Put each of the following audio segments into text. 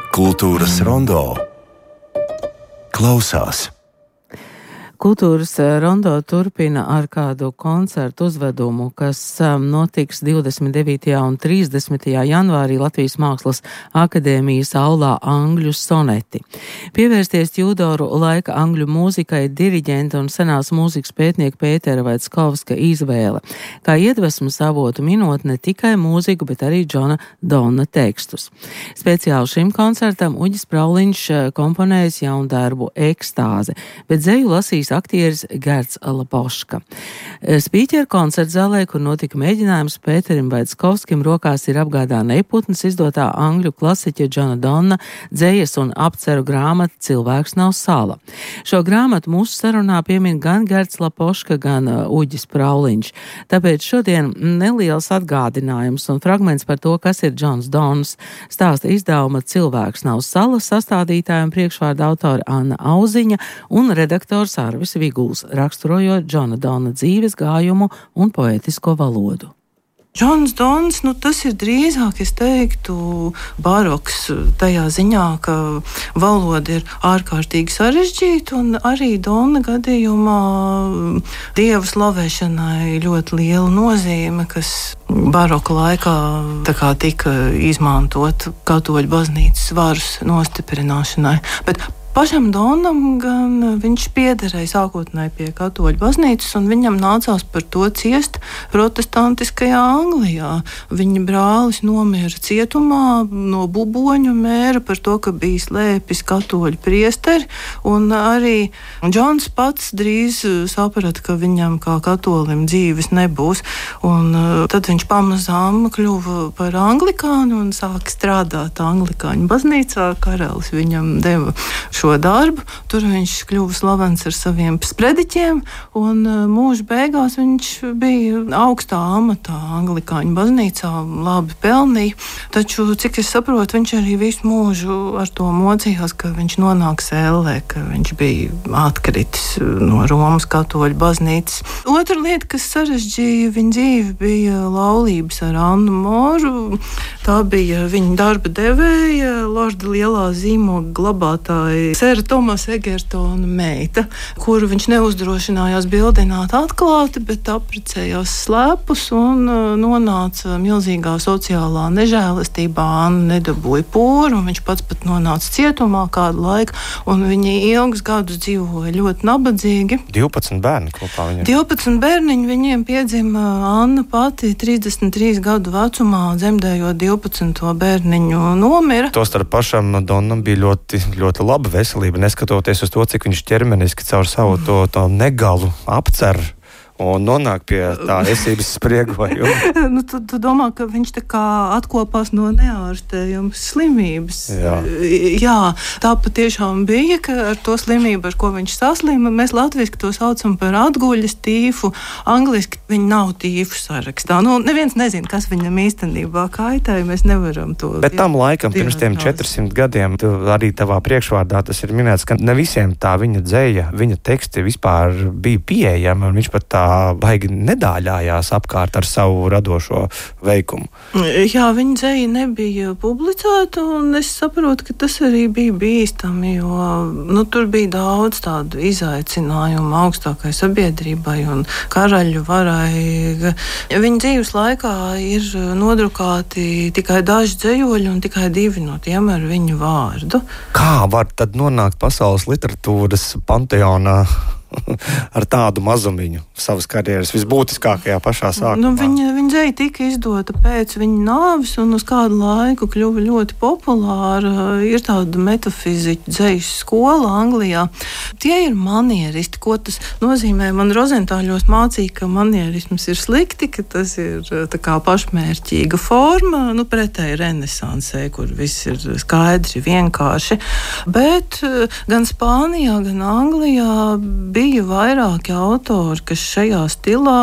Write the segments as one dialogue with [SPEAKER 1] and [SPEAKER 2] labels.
[SPEAKER 1] Kultūras rondo klausās.
[SPEAKER 2] Kultūras rondo turpina ar kādu koncertu uzvedumu, kas notiks 29. un 30. janvārī Latvijas Mākslas akadēmijas aulā Angļu soneti. Pievērsties Tjudoru laika angļu mūzikai diriģenta un senās mūzikas pētnieka Pētera Vaickovska izvēle, kā iedvesmas avotu minot ne tikai mūziku, bet arī Džona Donna tekstus. Speciāli šim koncertam Uģis Prauliņš komponējis jaunu darbu Ekstāze, bet dzeju lasīs aktieris Gerts Lapoška. Spīķera koncertzālē, kur notika mēģinājums, Pēterim Vaickovskim rokās ir apgādā neputnes izdotā angļu klasiķa Džona Donna dzejas un apceru grāmata Cilvēks nav sala. Šo grāmatu mūsu sarunā piemin gan Gerts Lapoška, gan Uģis Prauliņš. Tāpēc šodien neliels atgādinājums un fragments par to, kas ir Džons Donns, stāsta izdevuma Cilvēks nav sala sastādītāja un priekšvārda autora Anna Auziņa un redaktors Arvis Viguls, raksturojot Džona Donna dzīves gājumu un poētisko valodu.
[SPEAKER 3] Džons Donns, tas ir drīzāk, es teiktu, baroks tajā ziņā, ka valoda ir ārkārtīgi sarežģīta un arī Donna gadījumā dievu slavēšanai ļoti liela nozīme, kas baroka laikā tika izmantot katoļu baznīcas varas nostiprināšanai. Bet pašam Donnam gan viņš piederēja sākotnēji pie katoļu baznīcas, un viņam nācās par to ciest protestantiskajā Anglijā. Viņa brālis nomira cietumā no buboņu mēra par to, ka bija slēpis katoļu priesteri, un arī Džons pats drīz saprata, ka viņam kā katolim dzīves nebūs, un tad viņš pamazām kļuva par anglikānu un sāka strādāt anglikāņu baznīcā. Karalis viņam deva šo darbu. Tur viņš kļuva slavens ar saviem sprediķiem, un mūža beigās viņš bija augstā amatā anglikāņu baznīcā, labi pelnīja. Taču, cik es saprotu, viņš arī visu mūžu ar to mocījās, ka viņš nonāks ellē, ka viņš bija atkritis no Romas katoļu baznīcas. Otra lieta, kas sarežģīja viņa dzīvi, bija laulības ar Annu Moru. Tā bija viņa darba devēja, Lorda lielā zīmoga glabātāja Sēra Tomasa Egertona meita, kuru viņš neuzdrošinājās bildināt atklāti, bet apprecējās slēpus un nonāca milzīgā sociālā nežēlistībā. Anna nedabūja pūru, un viņš pats pat nonāca cietumā kādu laiku, un viņi ilgus gadus dzīvoja ļoti nabadzīgi.
[SPEAKER 4] 12 bērni kopā viņam.
[SPEAKER 3] 12 bērniņi viņiem piedzima Anna pati 33 gadu vecumā, dzemdējot 12. bērniņu nomira.
[SPEAKER 4] Tostarp pašam Donnam bija ļoti, ļoti laba veselība, neskatoties uz to, cik viņš ķermeniski caur savu to negalu apcer un nonāk pie tā esības spriegojuma.
[SPEAKER 3] Tu domā, ka viņš tā kā atkopās no neārstējamas slimības. Jā, tā patiešām bija, ka ar to slimību, ar ko viņš saslima, mēs latviski to saucam par atguļas tīfu. Angliski viņi nav tīfu sarakstā. Neviens nezina, kas viņam īstenībā kaitēja, mēs nevaram to.
[SPEAKER 4] Bet tam laikam, pirms tiem 400 gadiem, arī tavā priekšvārdā tas ir minēts, ka ne visiem tā viņa dzeja, viņa teksti vispār bija pieejami, un viņš pat tā baigi nedāļājās apkārt ar savu radošo veikumu.
[SPEAKER 3] Jā, viņa dzeja nebija publicēta, un es saprotu, ka tas arī bija bīstami, jo tur bija daudz tādu izaicinājumu augstākai sabiedrībai un karaļu varai. Viņa dzīves laikā ir nodrukāti tikai daži dzejoļi un tikai 2 no tiem ar viņu vārdu.
[SPEAKER 4] Kā var tad nonākt pasaules literatūras panteonā ar tādu mazumiņu savas karjeras visbūtiskākajā pašā sākumā?
[SPEAKER 3] Viņa dzeja tika izdota pēc viņa nāves un uz kādu laiku kļuva ļoti populāra. Ir tāda metafiziķu dzejas skola Anglijā. Tie ir manieristi. Ko tas nozīmē? Man Rozentāļos mācīja, ka manierisms ir slikti, ka tas ir tā kā pašmērķīga forma, pretēji renesansē, kur viss ir skaidri, vienkārši. Bet gan Spānijā, gan Anglijā bija vairāki autori, kas šajā stilā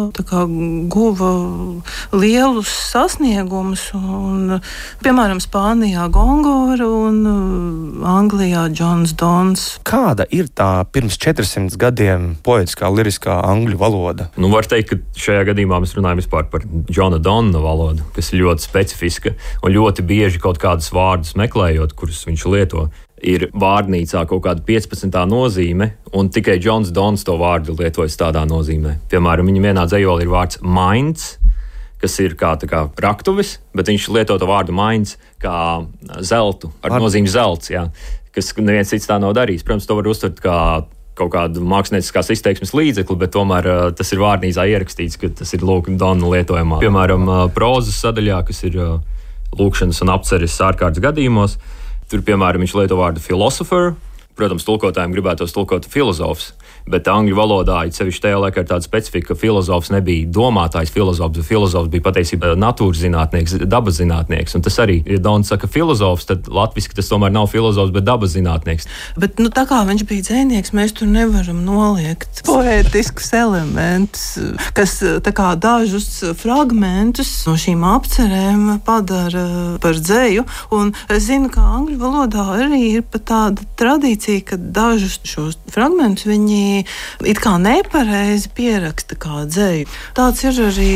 [SPEAKER 3] guva lielus sasniegumus, un, piemēram, Spānijā Gongora un Anglijā Džons Dons.
[SPEAKER 4] Kāda ir tā pirms 400 gadiem poetiskā, liriskā angļu valoda?
[SPEAKER 1] Var teikt, ka šajā gadījumā mēs runājam vispār par Džona Donna valodu, kas ir ļoti specifiska un ļoti bieži kaut kādus vārdus meklējot, kurus viņš lieto. Ir vārdnīcā kaut kāda 15. nozīme, un tikai Džons Dons to vārdu lietojas tādā nozīmē. Piemēram, viņa vienā dzejolī ir vārds minds, kas ir kā raktuvis, bet viņš lieto to vārdu minds kā zeltu, ar nozīmi zelts, jā, kas neviens cits tā nav darījis. Protams, to var uztvert kā kaut kādu mākslinieckās izteiksmes līdzekli, bet tomēr tas ir vārnīcā ierakstīts, ka tas ir Donna lietojamā. Piemēram, prozas sadaļā, kas ir lūkšanas un apceres ārkārtas gadījumos, tur, piemēram, viņš lieto vārdu philosopher. Protams, tulkotājiem gribētos tulkot filozofs, bet angļu valodā, sevišķi tajā laikā, ir tāda specifika, ka filozofs nebija domātājs filozofs, bet filozofs bija patiesībā natūras zinātnieks, dabas zinātnieks. Un tas arī, ja Dons saka filozofs, tad latviski tas tomēr nav filozofs, bet dabas zinātnieks.
[SPEAKER 3] Bet, tā kā viņš bija dzejnieks, mēs tur nevaram noliegt poētiskus elementus, kas dažus fragmentus no šīm apcerēm padara par dzeju. Un es zinu, ka angļu valodā arī ir pat tāda tradīcija, ka dažus šos fragmentus viņi it kā nepareizi pieraksta kā dzeju. Tāds ir arī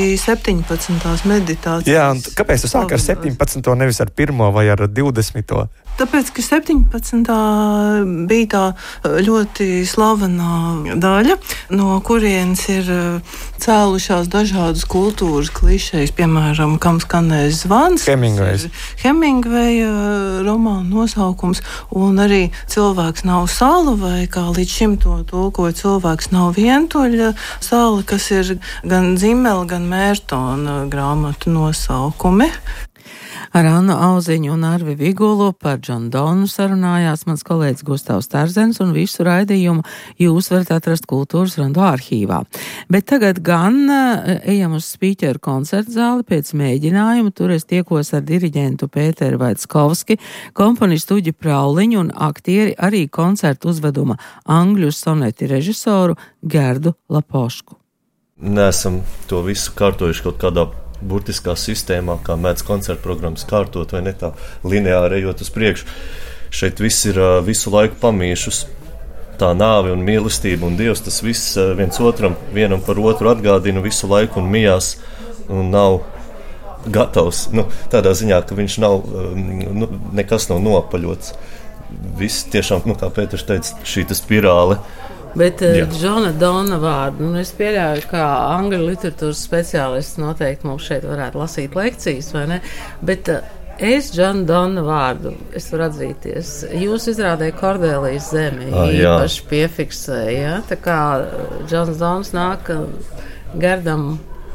[SPEAKER 3] 17. meditācijas.
[SPEAKER 4] Jā, un kāpēc tu sāki ar 17. nevis ar 1. vai ar 20.
[SPEAKER 3] Tāpēc, ka 17. bija tā ļoti slavenā daļa, no kurienes ir cēlušās dažādas kultūras klišejas, piemēram, Kam skanēs zvans. Hemingveja romāna nosaukums, un arī Cilvēks nav sala, vai kā līdz šim to tulkoja Cilvēks nav vientuļa sala, kas ir gan Zimela, gan Mērtona grāmatu nosaukumi.
[SPEAKER 2] Ar Annu Auziņu un Arvi Vigulu par Džonu Donu sarunājās mans kolēģis Gustavs Tarzens, un visu raidījumu jūs varat atrast Kultūras Rondo arhīvā. Bet tagad gan ejam uz spīķeru koncertu zāli pēc mēģinājuma. Tur es tiekos ar diriģentu Pēteru Vaickovski, komponistu Uģi Prauliņu un aktieri arī koncertu uzveduma angļu soneti režisoru Gerdu Lapošku.
[SPEAKER 5] Nesam to visu kārtojuši kaut kādā burtiskā sistēmā, kā mēdz koncertu programmas kārtot, vai ne tā lineāri ejot uz priekšu. Šeit viss ir visu laiku pamīšus. Tā nāve un mīlestība un Dievs, tas viss viens otram, vienam par otru atgādina visu laiku un mijās un nav gatavs. Tādā ziņā, ka viņš nav, nekas nav nopaļots. Viss tiešām, kā Pēters teica, šī spirāle.
[SPEAKER 2] Bet Džona Dona vārdu, es pieļauju, ka angļu literatūras speciālists noteikti mums šeit varētu lasīt lekcijas, vai ne? Bet es Džona Dona vārdu, es varu atzīties, jūs izrādēja Kordelijas zemi, īpaši piefiksēja, ja? Tā kā Džons Dons nāk Gerdam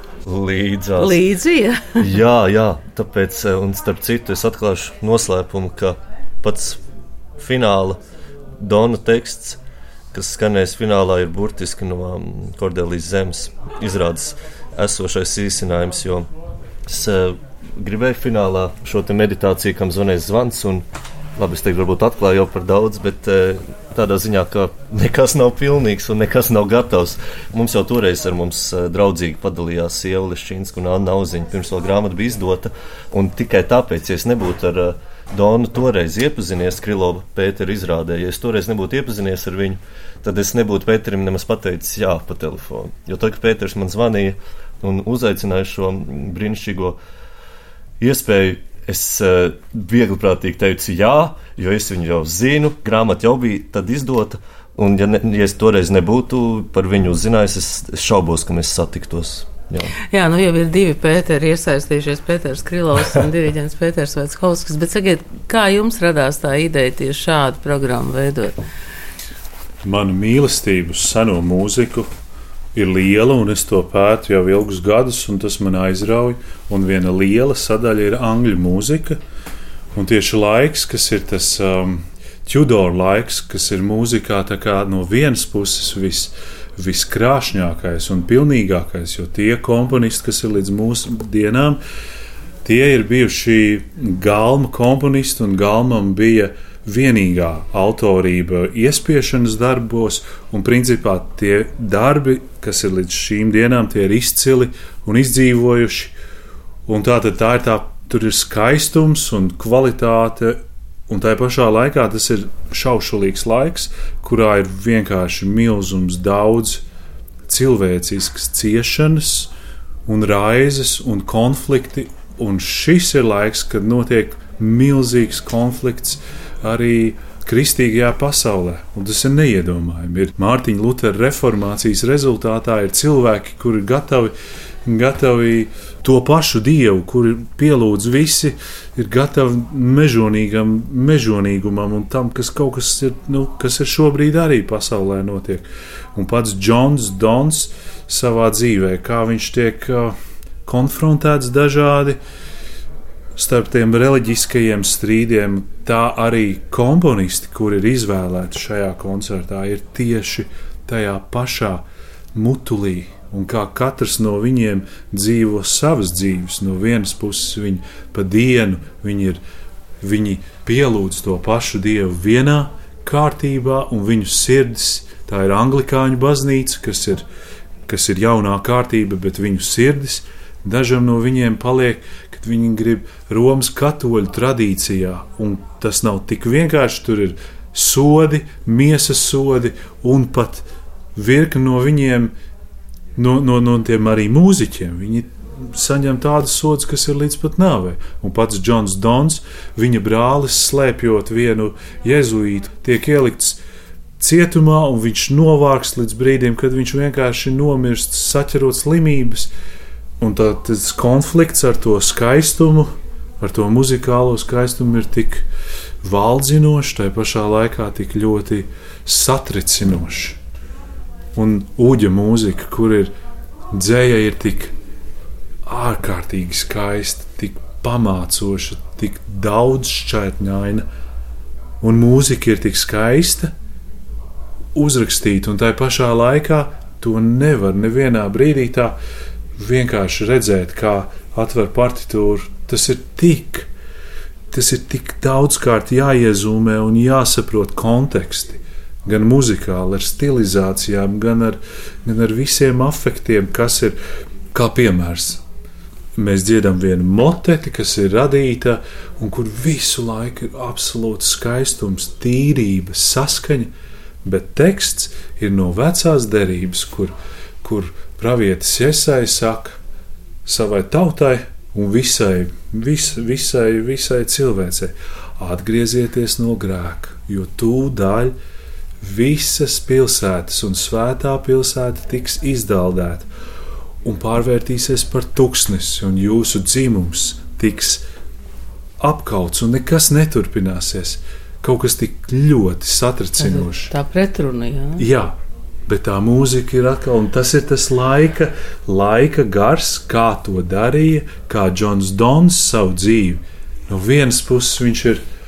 [SPEAKER 2] līdzi, ja?
[SPEAKER 5] Jā, tāpēc, un starp citu, es atklāšu noslēpumu, ka pats fināla Dona teksts, kas skanēs finālā, ir burtiski no Kordelijas zemes izrādes esošais īsinājums, jo es gribēju finālā šo te meditāciju, kam zvanēs zvans, un labi, es teiktu, varbūt atklāju jau par daudz, bet tādā ziņā, ka nekas nav pilnīgs un nekas nav gatavs. Mums jau toreiz ar mums draudzīgi padalījās Ieva Leščinska un Anna Auziņa, pirms vēl grāmata bija izdota, un tikai tāpēc, ja es nebūtu ar Donu toreiz iepazinies Krylova Pētera izrādē, ja es toreiz nebūtu iepazinies ar viņu, tad es nebūtu Pēterim nemaz pateicis jā pa telefonu. Jo tad, kad Pēters man zvanīja un uzaicināja šo brīnišķīgo iespēju, es viegliprātīgi teicu jā, jo es viņu jau zinu, grāmata jau bija tad izdota, un ja es toreiz nebūtu par viņu uzzinājis, es šaubos, ka mēs satiktos.
[SPEAKER 2] Jā, jau ir divi Pēteri iesaistījušies, Pēters Krylovs un diriģents Pēters Vaickovskis, bet sakiet, kā jums radās tā ideja tieši šādu programmu veidot?
[SPEAKER 6] Mana mīlestība uz seno mūziku ir liela, un es to pētu jau ilgus gadus, un tas man aizrauj, un viena liela sadaļa ir angļu mūzika, un tieši laiks, kas ir tas Tudor laiks, kas ir mūzikā tā kā no vienas puses viskrāšņākais un pilnīgākais, jo tie komponisti, kas ir līdz mūsu dienām, Tie ir bijuši Galma komponisti, un Galmam bija vienīgā autorība iespiešanas darbos, un principā tie darbi, kas ir līdz šīm dienām, tie ir izcili un izdzīvojuši. Un tā ir tur ir skaistums un kvalitāte, un tā pašā laikā tas ir šaušalīgs laiks, kurā ir vienkārši milzums daudz cilvēciskas ciešanas un raizes un konflikti, un šis ir laiks, kad notiek milzīgs konflikts arī kristīgajā pasaulē, un tas ir neiedomājami. Mārtiņa Lutera reformācijas rezultātā ir cilvēki, kuri gatavi to pašu Dievu, kuri pielūdz visi, ir gatavi mežonīgumam un tam, kas kaut kas ir, kas ir šobrīd arī pasaulē notiek. Un pats Džons Dons savā dzīvē, kā viņš tiek konfrontēts dažādi starp tiem reliģiskajiem strīdiem, tā arī komponisti, kuri ir izvēlēti šajā koncertā, ir tieši tajā pašā mutulī. Un kā katrs no viņiem dzīvo savas dzīves, no vienas puses viņi pa dienu, viņi pielūdz to pašu Dievu vienā kārtībā, un viņu sirdis, tā ir anglikāņu baznīca, kas ir jaunā kārtība, bet viņu sirdis dažam no viņiem paliek, kad viņi grib Romas katoļu tradīcijā, un tas nav tik vienkārši, tur ir sodi, miesas sodi, un pat virkni no viņiem, no tiem arī mūziķiem, viņi saņem tādas sodas, kas ir līdz pat nāvei. Un pats Džons Dons, viņa brālis, slēpjot vienu jezuītu, tiek ielikts cietumā, un viņš novāks līdz brīdim, kad viņš vienkārši nomirst, saķerot slimības. Un tas konflikts ar to skaistumu, ar to muzikālo skaistumu ir tik valdzinošs, tai pašā laikā tik ļoti satricinošs. Un ūģa mūzika, kur ir dzēja, ir tik ārkārtīgi skaista, tik pamācoša, tik daudz šķaitņaina, un mūzika ir tik skaista, uzrakstīta, un tai pašā laikā to nevar nevienā brīdī tā vienkārši redzēt, kā atver partitūru. Tas ir tik daudzkārt jāiezūmē un jāsaprot konteksti. Gan muzikāli, ar stilizācijām, gan ar visiem afektiem, kas ir, kā piemērs. Mēs dziedam vienu moteti, kas ir radīta, un kur visu laiku ir absolūts skaistums, tīrība, saskaņa, bet teksts ir no vecās derības, kur pravietis Jesai saka savai tautai un visai cilvēcei: atgriezieties no grēka, jo tūdaļ visas pilsētas un svētā pilsēta tiks izdaldēta un pārvērtīsies par tuksnesi, un jūsu dzimums tiks apkauts, un nekas neturpināsies. Kaut kas tik ļoti satricinošs.
[SPEAKER 2] Tā pretruna, jā.
[SPEAKER 6] Jā, bet tā mūzika ir atkal, un tas ir tas laika gars, kā to darīja, kā Džons Dons savu dzīvi. No vienas puses viņš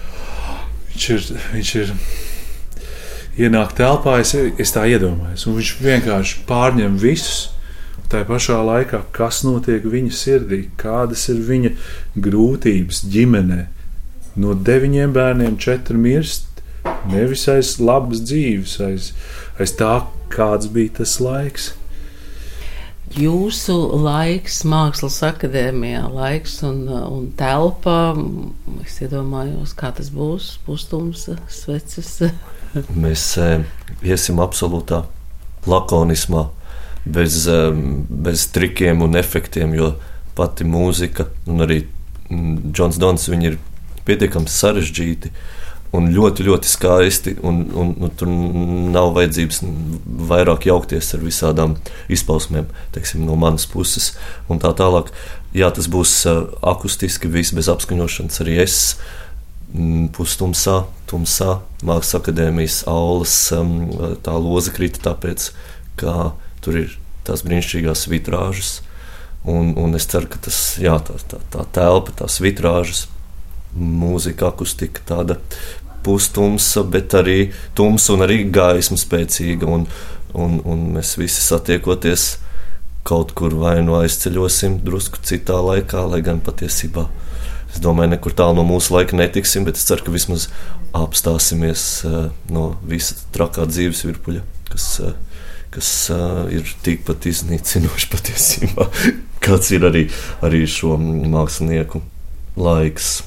[SPEAKER 6] ir ienāk telpā, es tā iedomājos, un viņš vienkārši pārņem visus. Tā pašā laikā, kas notiek viņa sirdī, kādas ir viņa grūtības ģimenē. No 9 bērniem 4 mirst, nevis aiz labas dzīves, aiz tā, kāds bija tas laiks.
[SPEAKER 2] Jūsu laiks Mākslas akadēmijā, laiks un telpa, es iedomājos, kā tas būs, pustums, sveces.
[SPEAKER 5] Mēs iesim absolūtā lakonismā, bez trikiem un efektiem, jo pati mūzika un arī Džons Dons, viņi ir pietiekami sarežģīti un ļoti, ļoti skaisti, un tur nav vajadzības vairāk jaukties ar visādām izpausmēm, teiksim, no manas puses un tā tālāk. Jā, tas būs akustiski, viss bez apskaņošanas, arī es pustumsā, Mākslas akadēmijas aulas, tā loza krita tāpēc, ka tur ir tās brīnišķīgās vitrāžas, un es ceru, ka tas, jā, tā telpa, tās vitrāžas, mūzika, akustika, tāda pustumsa, bet arī tumsa un arī gaisma spēcīga, un mēs visi satiekoties kaut kur vai nu aizceļosim drusku citā laikā, lai gan patiesībā es domāju, nekur tālu no mūsu laika netiksim, bet es ceru, ka vismaz apstāsimies no visa trakā dzīves virpuļa, kas ir tikpat iznīcinoši patiesībā, kāds ir arī šo mākslinieku laiks.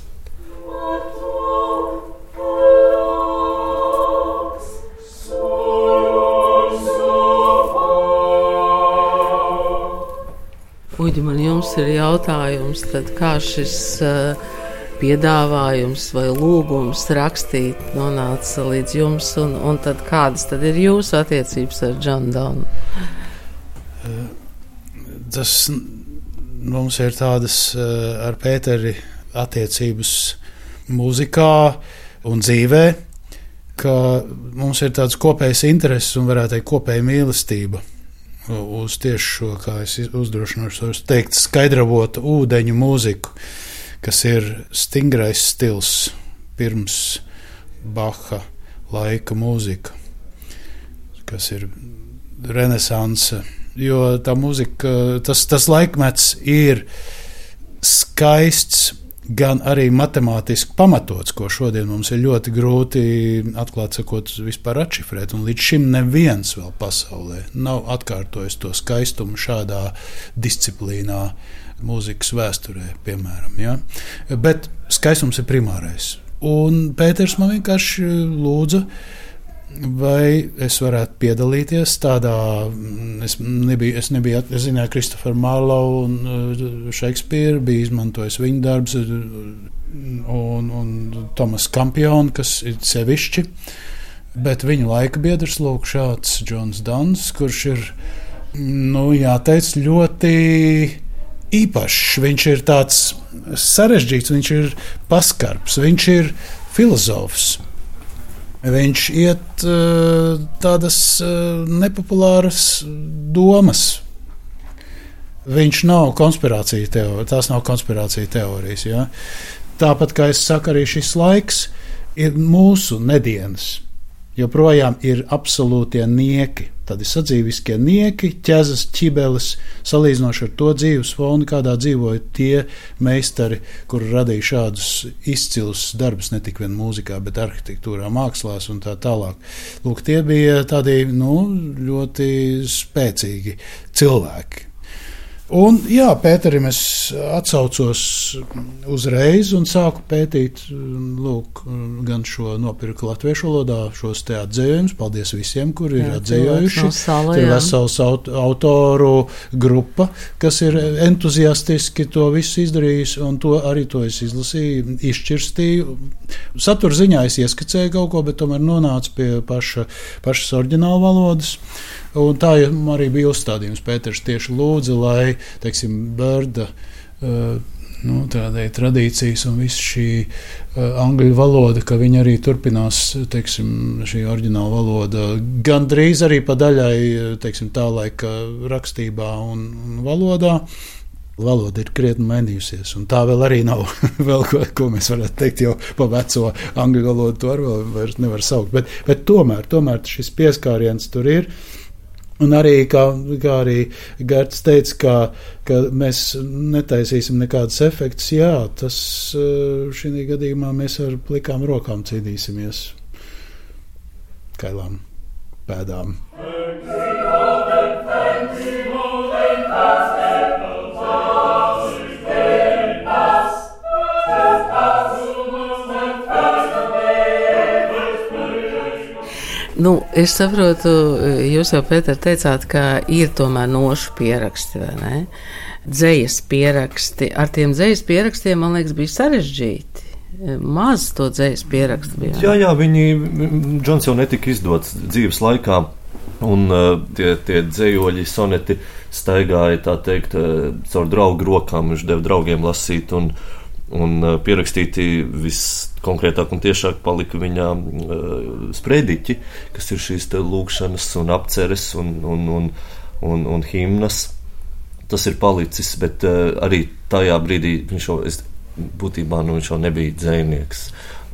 [SPEAKER 2] Uģi, man jums ir jautājums, tad kā šis piedāvājums vai lūgums rakstīt nonāca līdz jums, un tad kādas tad ir jūsu attiecības ar Johnu Donnu?
[SPEAKER 7] Tas mums ir tādas ar Pēteri attiecības mūzikā un dzīvē, ka mums ir tāds kopējs intereses un varētu teikt kopēja mīlestība uz tieši šo, kā es uzdrošināšos teikt, skaidravotu ūdeņu mūziku, kas ir stingrais stils pirms Baha laika mūzika, kas ir renesanse, jo tā mūzika, tas laikmets ir skaists, gan arī matemātiski pamatots, ko šodien mums ir ļoti grūti, atklāt sakot, vispār atšifrēt, un līdz šim neviens vēl pasaulē nav atkārtojis to skaistumu šādā disciplīnā mūzikas vēsturē, piemēram. Ja? Bet skaistums ir primārais. Un Pēters man vienkārši lūdza, vai es varētu piedalīties tādā, es zināju Kristoferu Marlowu un Šekspīru, bija izmantojis viņa darbs un Tomas Kampionu, kas ir sevišķi, bet viņa laika biedrs lūk šāds Johns Donns, kurš ir, jāteic, ļoti īpašs. Viņš ir tāds sarežģīts, viņš ir paskarbs, viņš ir filozofs. Viņš iet tādas nepopulāras domas. Viņš nav konspirācija teorija, tās nav konspirācija teorijas. Ja? Tāpat, kā es saku, arī šis laiks ir mūsu nedienas. Joprojām ir absolūtie nieki, tādi sadzīviskie nieki, ķezas, ķibeles, salīdzinoši ar to dzīves fonu, kādā dzīvoja tie meistari, kuri radīja šādus izcilus darbus, ne tik vien mūzikā, bet arhitektūrā, mākslās un tā tālāk. Lūk, tie bija tādi, ļoti spēcīgi cilvēki. Un, Pēterim es atsaucos uzreiz un sāku pētīt, gan šo nopirku latviešu valodā, šos te atzējumus. Paldies visiem, kuri ir atzējojuši. Tur ir vesels autoru grupa, kas ir entuziastiski to visu izdarījis, un to es izlasīju, izšķirstīju. Satura ziņā es ieskicēju kaut ko, bet tomēr nonācu pie pašas oriģināla valodas. Un tā arī bija uzstādījums. Pēters tieši lūdza, lai, Bērda tādai tradīcijas un viss šī angļu valoda, ka viņa arī turpinās, šī oriģināla valoda, gandrīz arī pa daļai, tā laika rakstībā un valodā. Valoda ir krietni mainījusies, un tā vēl arī nav vēl ko mēs varētu teikt, jau pa veco angļu valodu to vēl nevar saukt. Bet tomēr šis pieskāriens tur ir. Un arī, kā arī Gerts teica, ka mēs netaisīsim nekādus efektus, tas šī gadījumā mēs ar plikām rokām cīnīsimies kailām pēdām.
[SPEAKER 2] Es saprotu, jūs jau, Pēter, teicāt, ka ir tomēr nošu pieraksti, vai ne? Dzejas pieraksti. Ar tiem dzejas pierakstiem, man liekas, bija sarežģīti. Maz to dzejas pierakstu bija.
[SPEAKER 5] Jā, Džons jau netika izdots dzīves laikā, un tie dzejoļi, soneti staigāja, tā teikt, caur draugu rokām, viņš deva draugiem lasīt, un pierakstīti viskonkrētāk un tiešāk palika viņā sprediķi, kas ir šīs te lūkšanas un apceres un himnas. Tas ir palicis, bet arī tajā brīdī viņš jau nebija dzejnieks.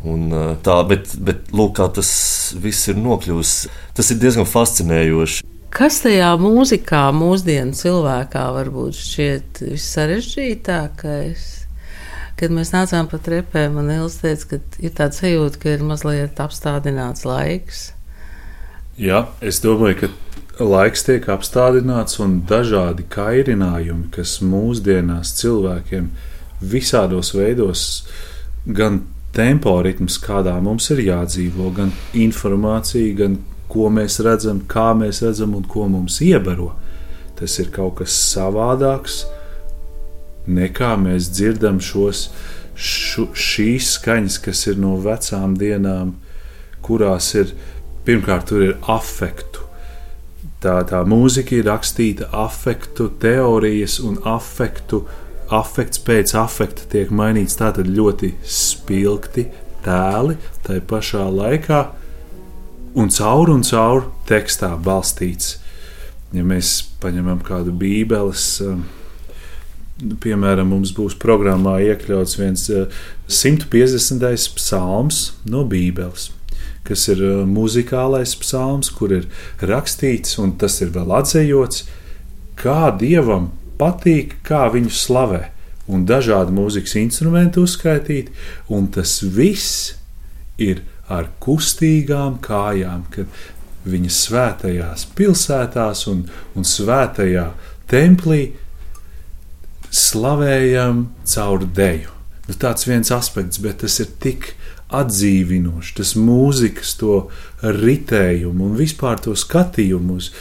[SPEAKER 5] Bet lūk, kā tas viss ir nokļuvis. Tas ir diezgan fascinējoši.
[SPEAKER 2] Kas tajā mūzikā, mūsdienu cilvēkā varbūt šķiet vissarežģītākais? Kad mēs nācām pa trepēm, man Ilze teica, ka ir tāds sajūta, ka ir mazliet apstādināts laiks.
[SPEAKER 6] Jā, es domāju, ka laiks tiek apstādināts un dažādi kairinājumi, kas mūsdienās cilvēkiem visādos veidos, gan tempo ritms, kādā mums ir jādzīvo, gan informācija, gan ko mēs redzam, kā mēs redzam un ko mums iebaro. Tas ir kaut kas savādāks, nekā mēs dzirdam šīs skaņas, kas ir no vecām dienām, kurās ir, pirmkārt, tur ir afektu. Tā mūzika ir rakstīta afektu teorijas un afekts pēc afekta tiek mainīts, tātad ļoti spilgti tēli, tai pašā laikā un caur tekstā balstīts. Ja mēs paņemam kādu bībeles, piemēram, mums būs programmā iekļauts viens 150. psalms no Bībeles, kas ir muzikālais psalms, kur ir rakstīts, un tas ir vēl atzejots, kā Dievam patīk, kā viņu slavē, un dažādi mūzikas instrumenti uzskaitīti, un tas viss ir ar kustīgām kājām, kad viņa svētajās pilsētās un svētajā templī slavējam caur deju. Tāds viens aspekts, bet tas ir tik atdzīvinoši, tas mūzikas to ritējumu un vispār to skatījumu uz.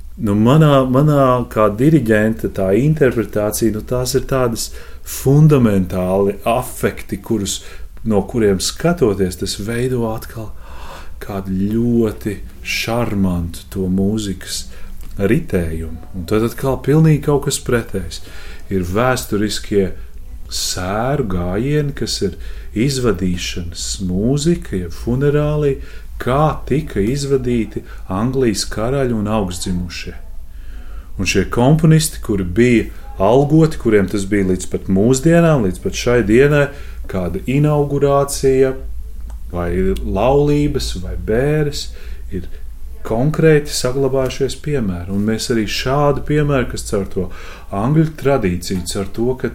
[SPEAKER 6] Manā kā diriģenta tā interpretācija, tās ir tādas fundamentāli afekti, no kuriem skatoties, tas veido atkal kādu ļoti šarmantu to mūzikas ritējumu. Un tad atkal pilnīgi kaut kas pretējs. Ir vēsturiskie sēru gājieni, kas ir izvadīšanas mūzika, jeb funerālija, kā tika izvadīti Anglijas karaļi un augstdzimušie. Un šie komponisti, kuri bija algoti, kuriem tas bija līdz pat mūsdienām, līdz pat šai dienai, kāda inaugurācija vai laulības vai bēres, ir konkrēti saglabājušies piemēri. Un mēs arī šādu piemēru, kas caur to angļu tradīciju, caur to, ka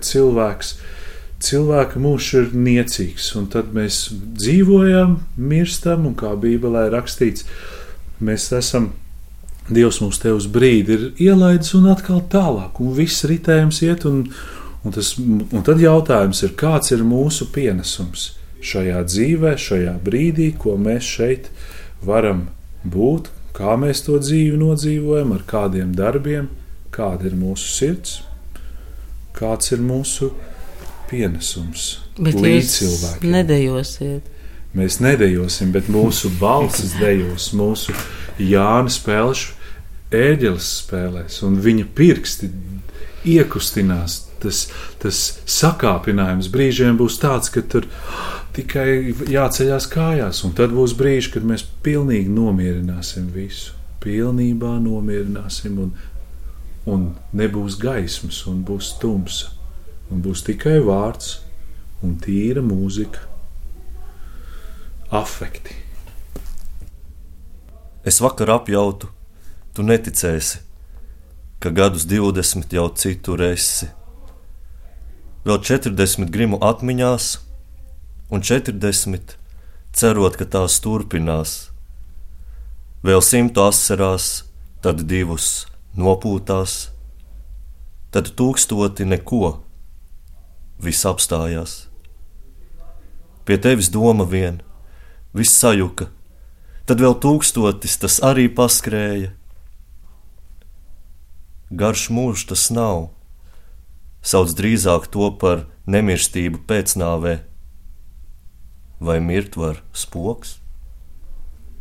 [SPEAKER 6] cilvēka mūžs ir niecīgs, un tad mēs dzīvojam, mirstam, un kā Bībelē rakstīts, mēs esam, Dievs mums te uz brīdi ir ielaidis un atkal tālāk, un viss ritējums iet, un tad jautājums ir, kāds ir mūsu pienesums šajā dzīvē, šajā brīdī, ko mēs šeit varam būt, kā mēs to dzīvi nodzīvojam, ar kādiem darbiem, kāda ir mūsu sirds, kāds ir mūsu pienesums līdz cilvēkiem.
[SPEAKER 2] Bet nedejosiet.
[SPEAKER 6] Mēs nedejosim, bet mūsu balsis dejos, mūsu Jāna Spēlšu ēģeles spēlēs, un viņa pirksti iekustinās. Tas sakāpinājums brīžiem būs tāds, ka tur tikai jāceļās kājās, un tad būs brīži, kad mēs pilnīgi nomierināsim visu. Pilnībā nomierināsim, un nebūs gaismas, un būs tumsa, un būs tikai vārds un tīra mūzika. Afekti.
[SPEAKER 5] Es vakar apjautu, tu neticēsi, ka gadus 20 jau citur esi. Vēl 40 grimu atmiņās, un 40 cerot, ka tās turpinās. Vēl 100 asarās, tad 2 nopūtās, tad 1000 neko, viss apstājās. Pie tevis doma vien, viss sajuka, tad vēl 1000 tas arī paskrēja. Garš mūžs tas nav, sauc drīzāk to par nemirstību pēcnāvē. Vai mirt var spoks?